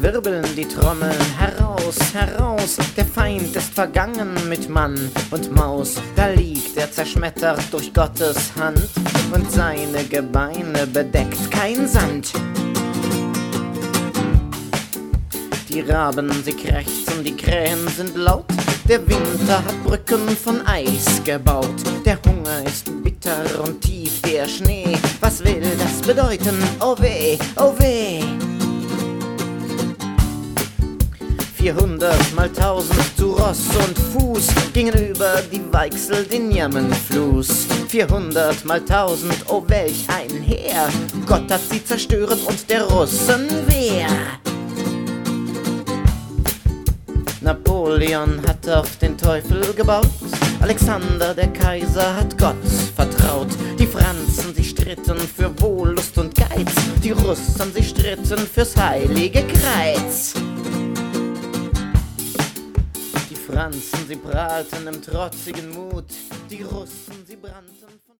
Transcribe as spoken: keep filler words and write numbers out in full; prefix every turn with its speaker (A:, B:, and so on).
A: wirbeln die Trommeln, heraus, heraus, der Feind ist vergangen mit Mann und Maus. Da liegt er zerschmettert durch Gottes Hand und seine Gebeine bedeckt kein Sand. Die Raben, sie krächzen, die Krähen sind laut, der Winter hat Brücken von Eis gebaut. Der Hunger ist bitter und tief der Schnee, was will das bedeuten? Oh weh, oh weh! Vierhundert mal tausend zu Ross und Fuß gingen über die Weichsel den Jammenfluss. Vierhundert mal tausend, oh welch ein Heer! Gott hat sie zerstört und der Russen Wehr. Napoleon hat auf den Teufel gebaut, Alexander der Kaiser hat Gott vertraut. Die Franzen, sie stritten für Wollust und Geiz, die Russen, sie stritten fürs heilige Kreuz. Die Franzen, sie prahlten im trotzigen Mut, die Russen, sie brannten von